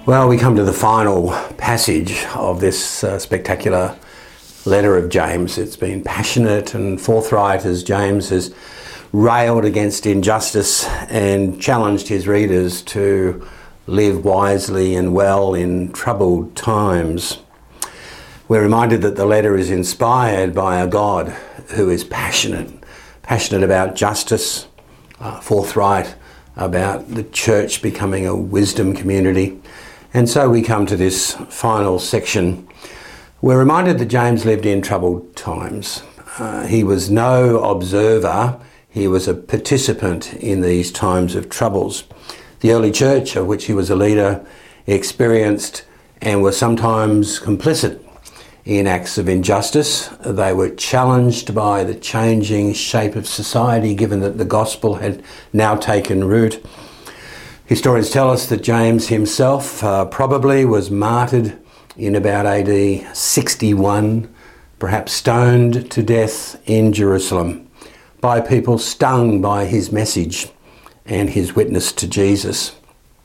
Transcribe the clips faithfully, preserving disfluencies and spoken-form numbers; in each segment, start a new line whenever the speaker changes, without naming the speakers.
Well, we come to the final passage of this uh, spectacular letter of James. It's been passionate and forthright as James has railed against injustice and challenged his readers to live wisely and well in troubled times. We're reminded that the letter is inspired by a God who is passionate, passionate about justice, uh, forthright about the church becoming a wisdom community. And so we come to this final section. We're reminded that James lived in troubled times. Uh, he was no observer, he was a participant in these times of troubles. The early church, of which he was a leader, experienced and were sometimes complicit in acts of injustice. They were challenged by the changing shape of society, given that the gospel had now taken root. Historians tell us that James himself uh, probably was martyred in about A D sixty-one, perhaps stoned to death in Jerusalem by people stung by his message and his witness to Jesus.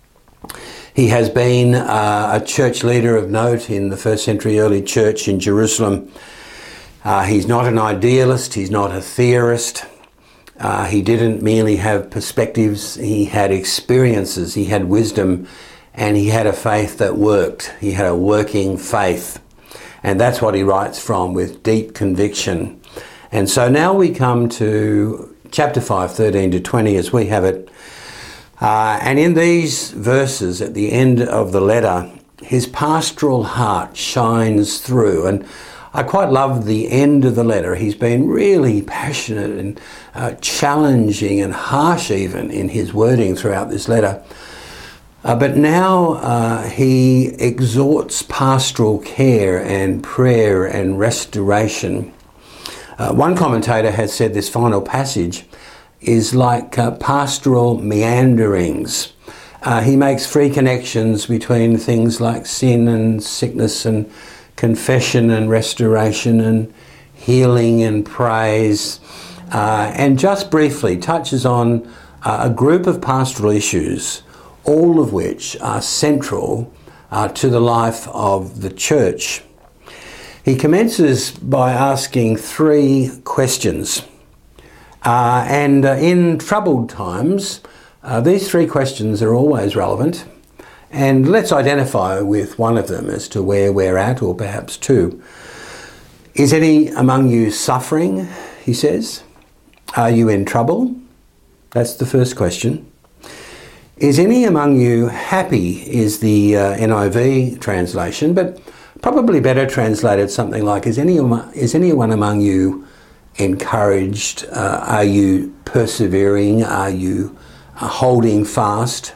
He has been uh, a church leader of note in the first century early church in Jerusalem. Uh, he's not an idealist, he's not a theorist. Uh, he didn't merely have perspectives, he had experiences, he had wisdom, and he had a faith that worked. He had a working faith. And that's what he writes from with deep conviction. And so now we come to chapter five, thirteen to twenty as we have it. Uh, and in these verses at the end of the letter, his pastoral heart shines through. And I quite love the end of the letter. He's been really passionate and uh, challenging and harsh even in his wording throughout this letter. Uh, but now uh, he exhorts pastoral care and prayer and restoration. Uh, one commentator has said this final passage is like uh, pastoral meanderings. Uh, he makes free connections between things like sin and sickness and confession and restoration and healing and praise, uh, and just briefly touches on uh, a group of pastoral issues, all of which are central uh, to the life of the church. He commences by asking three questions. Uh, and uh, in troubled times, uh, these three questions are always relevant. And let's identify with one of them as to where we're at, or perhaps two. Is any among you suffering, he says? Are you in trouble? That's the first question. Is any among you happy, is the uh, N I V translation, but probably better translated something like, is, any, is anyone among you encouraged? Uh, are you persevering? Are you uh, holding fast?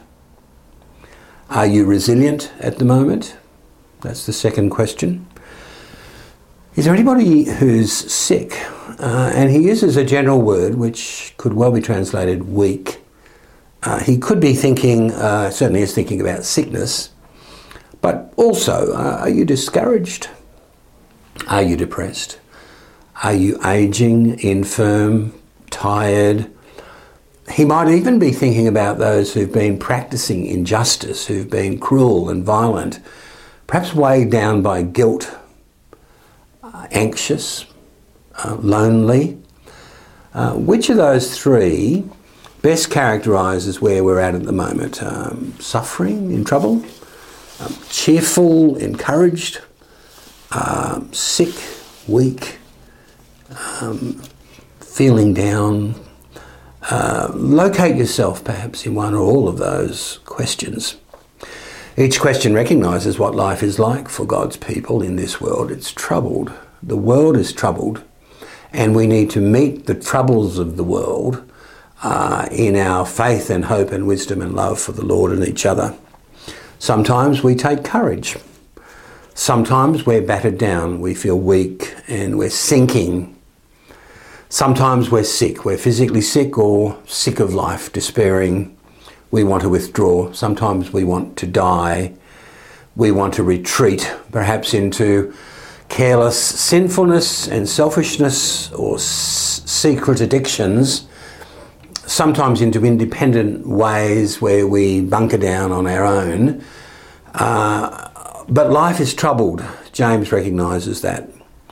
Are you resilient at the moment? That's the second question. Is there anybody who's sick? Uh, and he uses a general word which could well be translated weak. Uh, he could be thinking, uh, certainly is thinking about sickness, but also, uh, are you discouraged? Are you depressed? Are you aging, infirm, tired? He might even be thinking about those who've been practicing injustice, who've been cruel and violent, perhaps weighed down by guilt, uh, anxious, uh, lonely. Uh, which of those three best characterises where we're at at the moment? Um, suffering, in trouble, um, cheerful, encouraged, um, sick, weak, um, feeling down. Uh, locate yourself perhaps in one or all of those questions. Each question recognises what life is like for God's people in this world. It's troubled. The world is troubled, and we need to meet the troubles of the world uh, in our faith and hope and wisdom and love for the Lord and each other. Sometimes we take courage. Sometimes we're battered down. We feel weak and we're sinking. Sometimes we're sick. We're physically sick or sick of life, despairing. We want to withdraw. Sometimes we want to die. We want to retreat, perhaps into careless sinfulness and selfishness or s- secret addictions, sometimes into independent ways where we bunker down on our own. Uh, but life is troubled. James recognises that.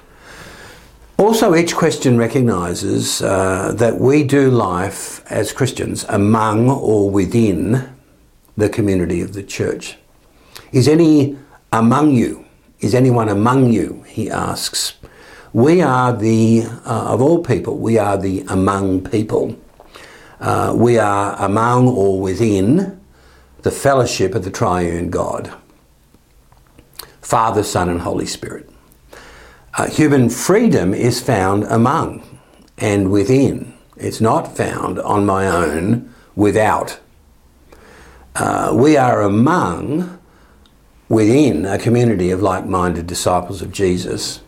Also, each question recognises uh, that we do life as Christians among or within the community of the church. Is any among you? Is anyone among you? He asks. We are the, uh, of all people, we are the among people. Uh, we are among or within the fellowship of the triune God, Father, Son and Holy Spirit. Uh, human freedom is found among and within. It's not found on my own without. Uh, we are among, within a community of like-minded disciples of Jesus.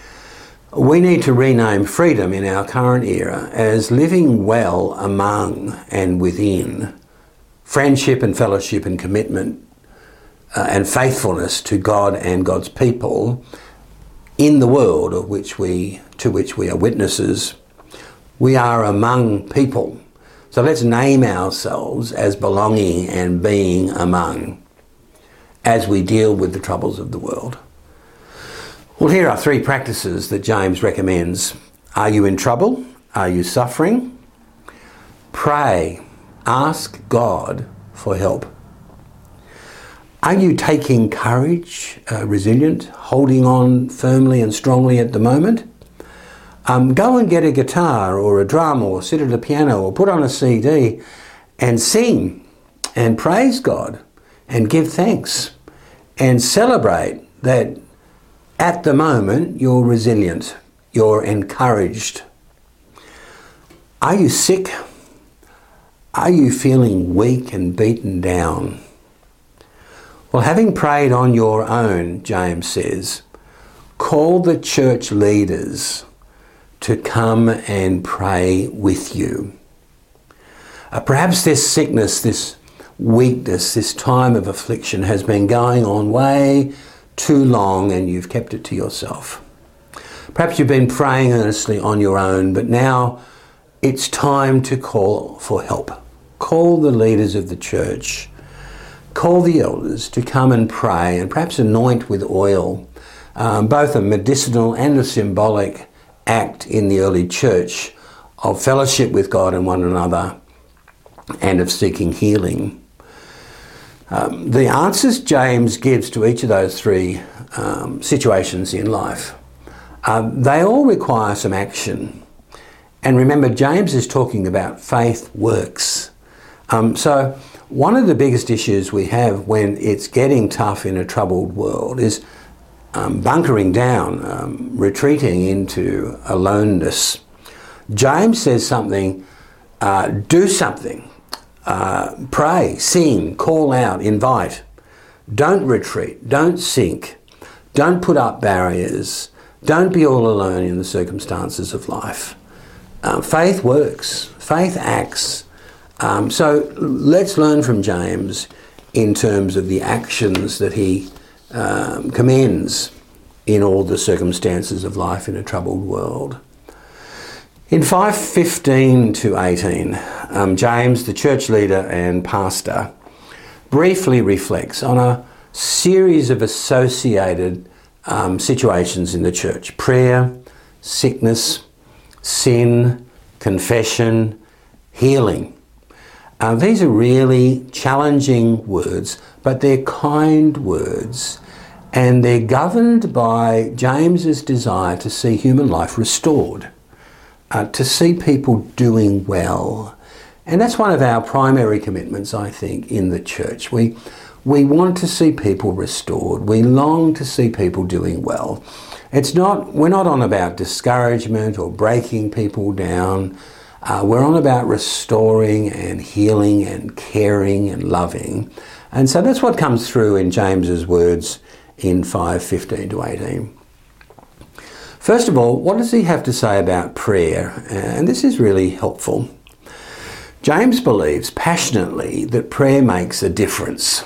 We need to rename freedom in our current era as living well among and within friendship and fellowship and commitment uh, and faithfulness to God and God's people in the world of which we, to which we are witnesses. We are among people. So let's name ourselves as belonging and being among as we deal with the troubles of the world. Well, here are three practices that James recommends. Are you in trouble? Are you suffering? Pray. Ask God for help. Are you taking courage, uh, resilient, holding on firmly and strongly at the moment? Um, go and get a guitar or a drum or sit at a piano or put on a C D and sing and praise God and give thanks and celebrate that at the moment you're resilient, you're encouraged. Are you sick? Are you feeling weak and beaten down? Well, having prayed on your own, James says, call the church leaders to come and pray with you. Uh, perhaps this sickness, this weakness, this time of affliction has been going on way too long and you've kept it to yourself. Perhaps you've been praying earnestly on your own, but now it's time to call for help. Call the leaders of the church. Call the elders to come and pray and perhaps anoint with oil, um, both a medicinal and a symbolic act in the early church of fellowship with God and one another and of seeking healing. Um, the answers James gives to each of those three um, situations in life, uh, they all require some action. And remember, James is talking about faith works. Um, so one of the biggest issues we have when it's getting tough in a troubled world is um, bunkering down, um, retreating into aloneness. James says something, uh, do something. Uh, pray, sing, call out, invite. Don't retreat, don't sink, don't put up barriers, don't be all alone in the circumstances of life. Uh, faith works, faith acts. Um, so let's learn from James in terms of the actions that he um, commends in all the circumstances of life in a troubled world. In five fifteen to eighteen, um, James, the church leader and pastor, briefly reflects on a series of associated um, situations in the church: prayer, sickness, sin, confession, healing. Uh, these are really challenging words, but they're kind words, and they're governed by James's desire to see human life restored. Uh, to see people doing well. And that's one of our primary commitments, I think, in the church. We, we want to see people restored. We long to see people doing well. It's not, we're not on about discouragement or breaking people down. Uh, we're on about restoring and healing and caring and loving. And so that's what comes through in James's words in five fifteen to eighteen. First of all, what does he have to say about prayer? And this is really helpful. James believes passionately that prayer makes a difference.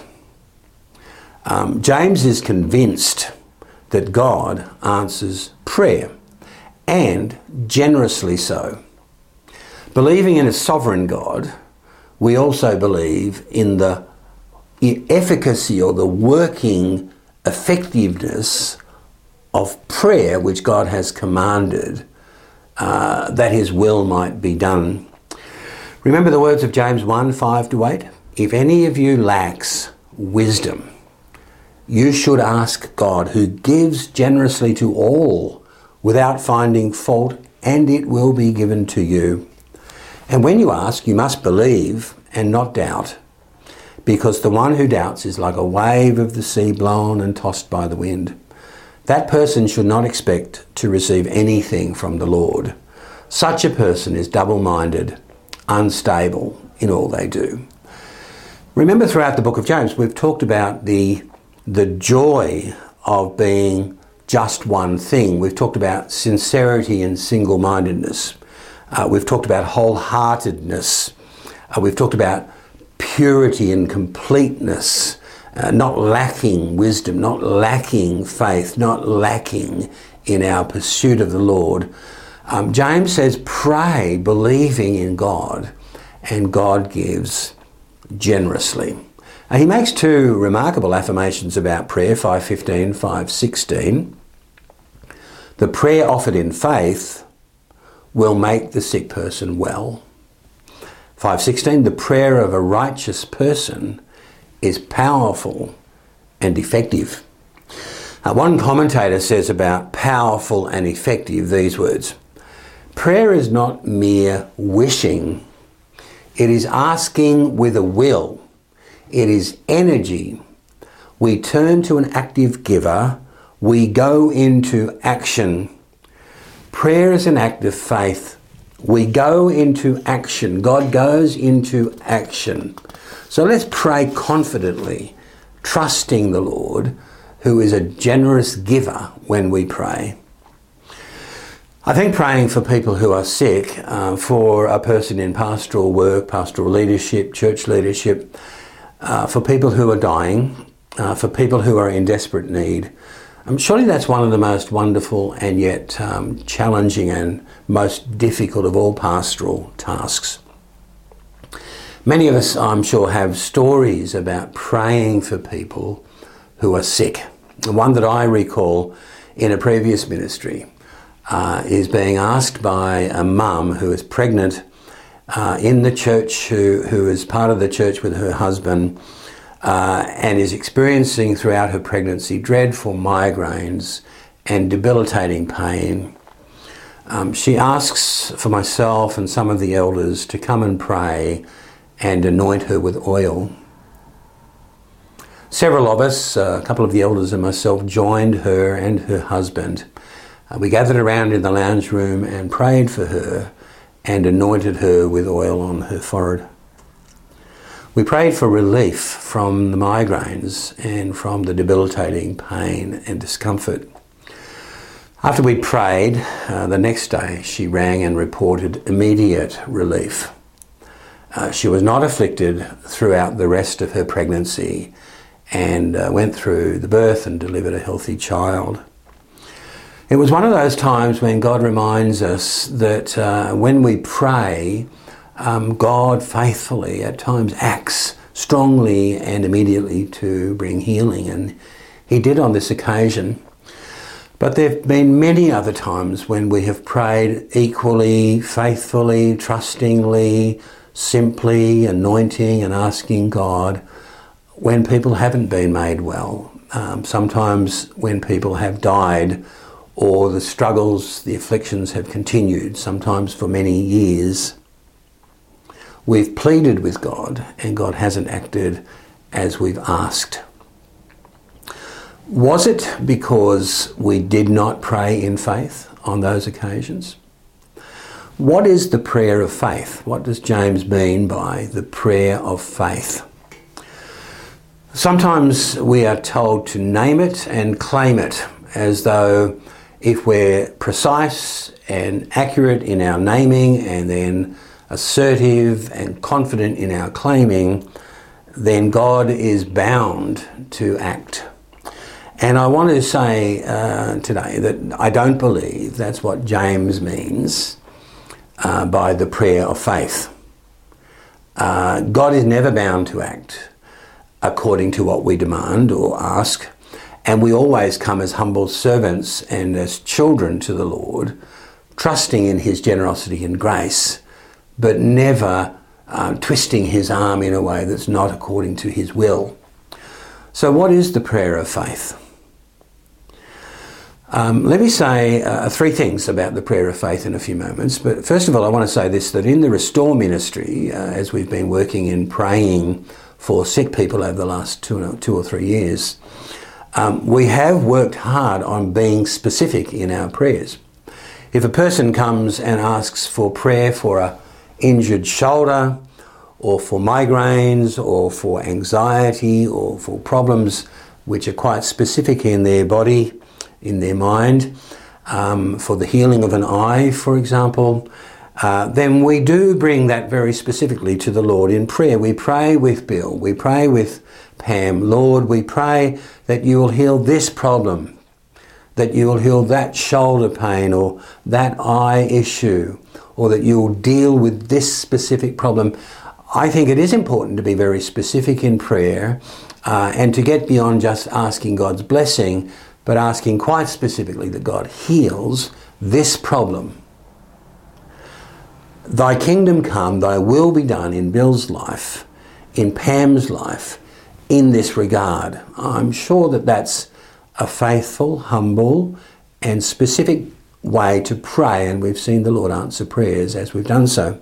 Um, James is convinced that God answers prayer, and generously so. Believing in a sovereign God, we also believe in the efficacy or the working effectiveness of prayer which God has commanded, uh, that his will might be done. Remember the words of James one, five to eight? If any of you lacks wisdom, you should ask God, who gives generously to all without finding fault, and it will be given to you. And when you ask, you must believe and not doubt, because the one who doubts is like a wave of the sea blown and tossed by the wind. That person should not expect to receive anything from the Lord. Such a person is double-minded, unstable in all they do. Remember, throughout the book of James, we've talked about the, the joy of being just one thing. We've talked about sincerity and single-mindedness. Uh, we've talked about wholeheartedness. Uh, we've talked about purity and completeness, uh, not lacking wisdom, not lacking faith, not lacking in our pursuit of the Lord. Um, James says, pray believing in God, and God gives generously. Uh, he makes two remarkable affirmations about prayer, five fifteen, five sixteen. The prayer offered in faith will make the sick person well. five sixteen, the prayer of a righteous person is powerful and effective. Uh, one commentator says about powerful and effective these words: prayer is not mere wishing. It is asking with a will. It is energy. We turn to an active giver. We go into action. Prayer is an act of faith. We go into action. God goes into action. So let's pray confidently, trusting the Lord, who is a generous giver when we pray. I think praying for people who are sick, uh, for a person in pastoral work, pastoral leadership, church leadership, uh, for people who are dying, uh, for people who are in desperate need, um, surely that's one of the most wonderful and yet um, challenging and most difficult of all pastoral tasks. Many of us, I'm sure, have stories about praying for people who are sick. The one that I recall in a previous ministry uh, is being asked by a mum who is pregnant uh, in the church, who, who is part of the church with her husband, uh, and is experiencing throughout her pregnancy dreadful migraines and debilitating pain. Um, she asks for myself and some of the elders to come and pray and anoint her with oil. Several of us, uh, a couple of the elders and myself, joined her and her husband. Uh, we gathered around in the lounge room and prayed for her and anointed her with oil on her forehead. We prayed for relief from the migraines and from the debilitating pain and discomfort. After we prayed, uh, the next day she rang and reported immediate relief. Uh, she was not afflicted throughout the rest of her pregnancy and uh, went through the birth and delivered a healthy child. It was one of those times when God reminds us that uh, when we pray, um, God faithfully at times acts strongly and immediately to bring healing, and he did on this occasion. But there have been many other times when we have prayed equally, faithfully, trustingly, simply, anointing and asking God, when people haven't been made well. Um, sometimes when people have died, or the struggles, the afflictions have continued, sometimes for many years. We've pleaded with God and God hasn't acted as we've asked. Was it because we did not pray in faith on those occasions? What is the prayer of faith? What does James mean by the prayer of faith? Sometimes we are told to name it and claim it, as though if we're precise and accurate in our naming and then assertive and confident in our claiming, then God is bound to act. And I want to say uh, today that I don't believe that's what James means uh, by the prayer of faith. Uh, God is never bound to act. according to what we demand or ask. And we always come as humble servants and as children to the Lord, trusting in his generosity and grace, but never uh, twisting his arm in a way that's not according to his will. So what is the prayer of faith? Um, let me say uh, three things about the prayer of faith in a few moments. But first of all, I want to say this, that in the Restore ministry, uh, as we've been working in praying for sick people over the last two, two or three years, um, we have worked hard on being specific in our prayers. If a person comes and asks for prayer for an injured shoulder, or for migraines, or for anxiety, or for problems which are quite specific in their body, in their mind, um, for the healing of an eye, for example, uh, then we do bring that very specifically to the Lord in prayer. We pray with Bill, we pray with Pam, Lord, we pray that you will heal this problem, that you will heal that shoulder pain or that eye issue, or that you will deal with this specific problem. I think it is important to be very specific in prayer uh, and to get beyond just asking God's blessing, but asking quite specifically that God heals this problem. Thy kingdom come, thy will be done in Bill's life, in Pam's life, in this regard. I'm sure that that's a faithful, humble and specific way to pray, and we've seen the Lord answer prayers as we've done so.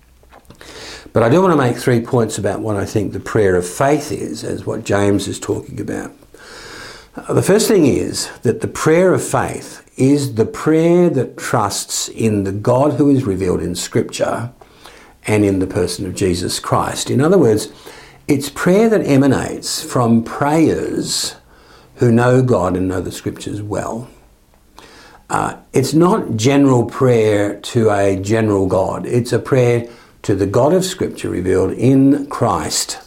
But I do want to make three points about what I think the prayer of faith is, as what James is talking about. Uh, the first thing is that the prayer of faith is the prayer that trusts in the God who is revealed in Scripture and in the person of Jesus Christ. In other words, it's prayer that emanates from prayers who know God and know the Scriptures well. Uh, it's not general prayer to a general God. It's a prayer to the God of Scripture revealed in Christ.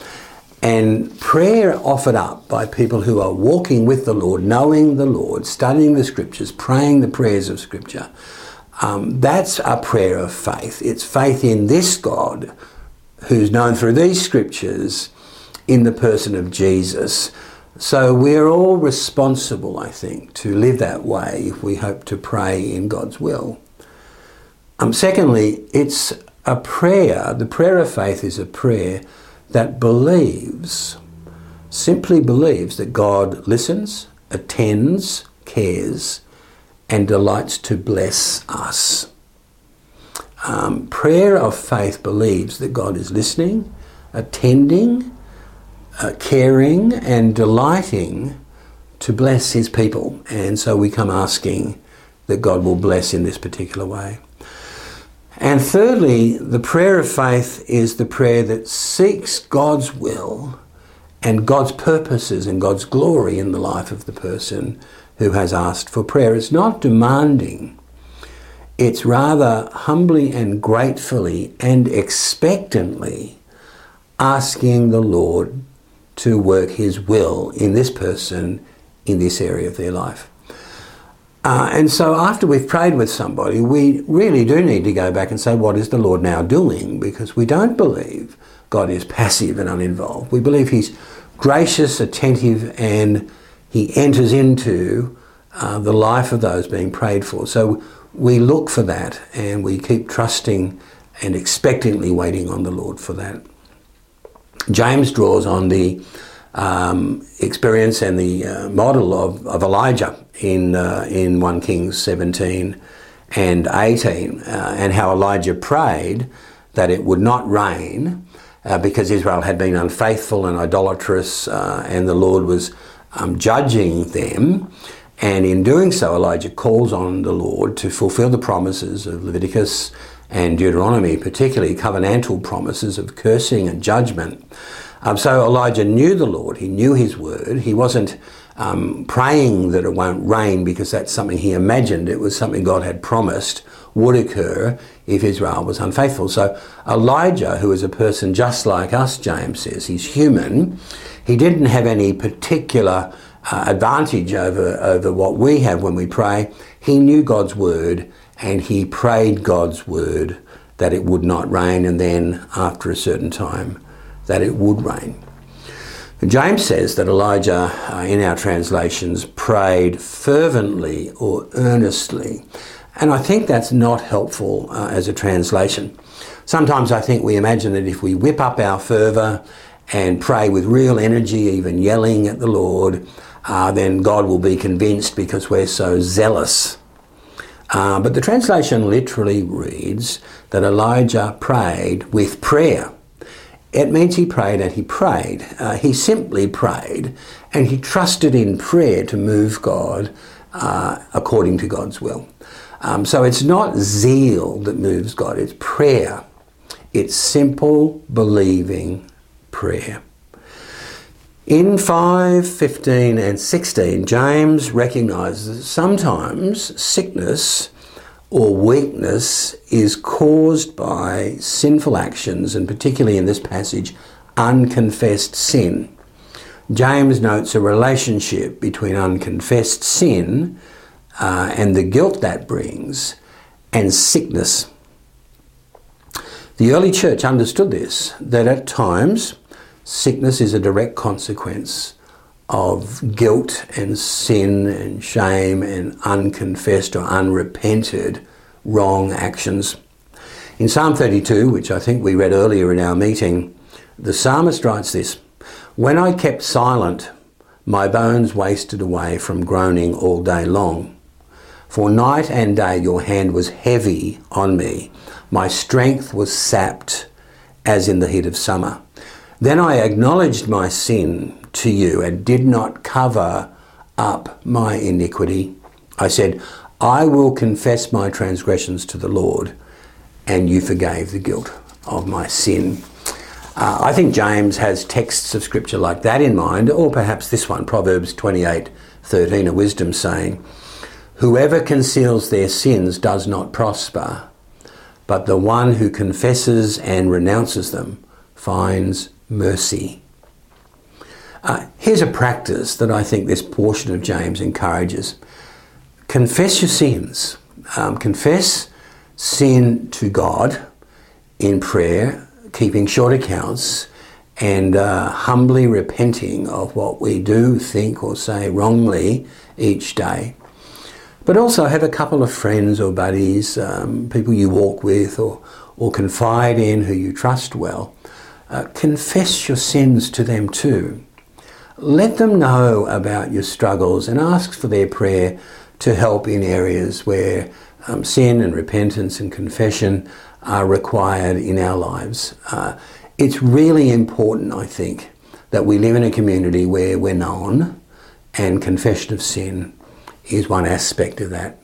And prayer offered up by people who are walking with the Lord, knowing the Lord, studying the Scriptures, praying the prayers of Scripture, um, that's a prayer of faith. It's faith in this God who's known through these Scriptures in the person of Jesus. So we're all responsible, I think, to live that way if we hope to pray in God's will. Um, secondly, it's a prayer, the prayer of faith is a prayer that believes, simply believes that God listens, attends, cares, and delights to bless us. Um, prayer of faith believes that God is listening, attending, uh, caring, and delighting to bless his people. And so we come asking that God will bless in this particular way. And thirdly, the prayer of faith is the prayer that seeks God's will and God's purposes and God's glory in the life of the person who has asked for prayer. It's not demanding. It's rather humbly and gratefully and expectantly asking the Lord to work his will in this person, in this area of their life. Uh, and so after we've prayed with somebody, we really do need to go back and say, what is the Lord now doing? Because we don't believe God is passive and uninvolved. We believe he's gracious, attentive, and he enters into uh, the life of those being prayed for. So we look for that and we keep trusting and expectantly waiting on the Lord for that. James draws on the um, experience and the uh, model of, of Elijah in uh, in First Kings seventeen and eighteen, uh, and how Elijah prayed that it would not rain uh, because Israel had been unfaithful and idolatrous, uh, and the Lord was um, judging them. And in doing so, Elijah calls on the Lord to fulfill the promises of Leviticus and Deuteronomy, particularly covenantal promises of cursing and judgment. Um, so Elijah knew the Lord, he knew his word. He wasn't um, praying that it won't rain because that's something he imagined. It was something God had promised would occur if Israel was unfaithful. So Elijah, who is a person just like us, James says, he's human. He didn't have any particular uh, advantage over, over what we have when we pray. He knew God's word and he prayed God's word that it would not rain, and then after a certain time that it would rain. James says that Elijah, uh, in our translations, prayed fervently or earnestly. And I think that's not helpful uh, as a translation. Sometimes I think we imagine that if we whip up our fervour and pray with real energy, even yelling at the Lord, uh, then God will be convinced because we're so zealous. Uh, but the translation literally reads that Elijah prayed with prayer. It means he prayed and he prayed. Uh, he simply prayed and he trusted in prayer to move God uh, according to God's will. Um, so it's not zeal that moves God, it's prayer. It's simple, believing prayer. In five, fifteen and sixteen, James recognises that sometimes sickness or weakness is caused by sinful actions, and particularly in this passage, unconfessed sin. James notes a relationship between unconfessed sin uh, and the guilt that brings, and sickness. The early church understood this, that at times sickness is a direct consequence of guilt and sin and shame and unconfessed or unrepented wrong actions. In Psalm thirty-two, which I think we read earlier in our meeting, the psalmist writes this: "When I kept silent, my bones wasted away from groaning all day long. For night and day your hand was heavy on me. My strength was sapped as in the heat of summer. Then I acknowledged my sin to you and did not cover up my iniquity. I said, I will confess my transgressions to the Lord, and you forgave the guilt of my sin." Uh, I think James has texts of scripture like that in mind, or perhaps this one, Proverbs twenty-eight thirteen, a wisdom saying, "Whoever conceals their sins does not prosper, but the one who confesses and renounces them finds mercy." Uh, here's a practice that I think this portion of James encourages. Confess your sins. Um, confess sin to God in prayer, keeping short accounts, and uh, humbly repenting of what we do, think or say wrongly each day. But also have a couple of friends or buddies, um, people you walk with or, or confide in who you trust well. Uh, confess your sins to them too. Let them know about your struggles and ask for their prayer to help in areas where um, sin and repentance and confession are required in our lives. Uh, it's really important, I think, that we live in a community where we're known, and confession of sin is one aspect of that.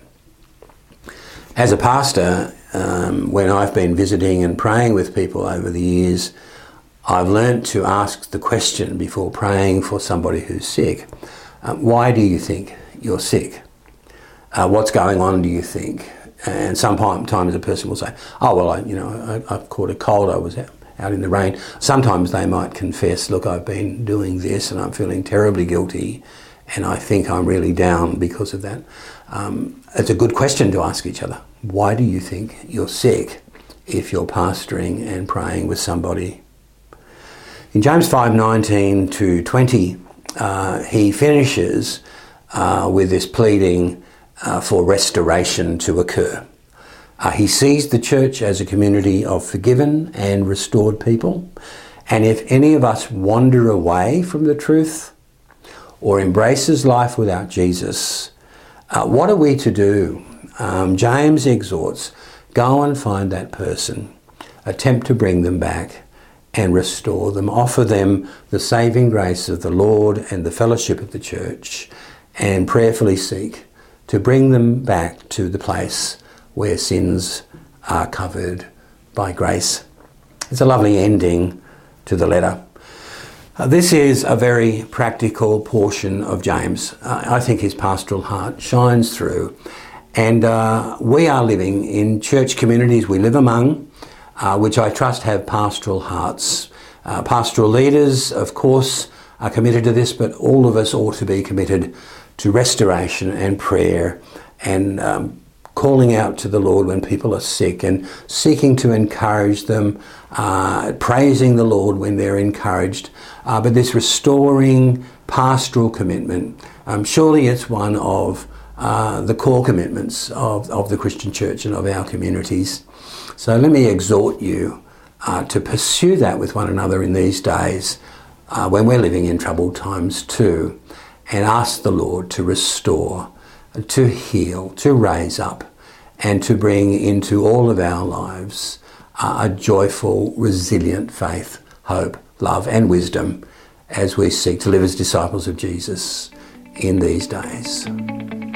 As a pastor, um, when I've been visiting and praying with people over the years, I've learnt to ask the question before praying for somebody who's sick, um, why do you think you're sick? Uh, what's going on, do you think? And sometimes a person will say, oh, well, I, you know, I, I've caught a cold, I was out, out in the rain. Sometimes they might confess, look, I've been doing this and I'm feeling terribly guilty and I think I'm really down because of that. Um, it's a good question to ask each other. Why do you think you're sick if you're pastoring and praying with somebody? In James five nineteen to twenty, uh, he finishes uh, with this pleading uh, for restoration to occur. Uh, he sees the church as a community of forgiven and restored people, and if any of us wander away from the truth or embraces life without Jesus, uh, what are we to do? Um, James exhorts, go and find that person, attempt to bring them back and restore them, offer them the saving grace of the Lord and the fellowship of the church, and prayerfully seek to bring them back to the place where sins are covered by grace. It's a lovely ending to the letter. Uh, this is a very practical portion of James. Uh, I think his pastoral heart shines through. And uh, we are living in church communities we live among, uh, which I trust have pastoral hearts. Uh, pastoral leaders, of course, are committed to this, but all of us ought to be committed to restoration and prayer and um, calling out to the Lord when people are sick and seeking to encourage them, uh, praising the Lord when they're encouraged. Uh, but this restoring pastoral commitment, um, surely it's one of uh, the core commitments of, of the Christian church and of our communities. So let me exhort you uh, to pursue that with one another in these days uh, when we're living in troubled times too, and ask the Lord to restore, to heal, to raise up, and to bring into all of our lives uh, a joyful, resilient faith, hope, love and wisdom as we seek to live as disciples of Jesus in these days.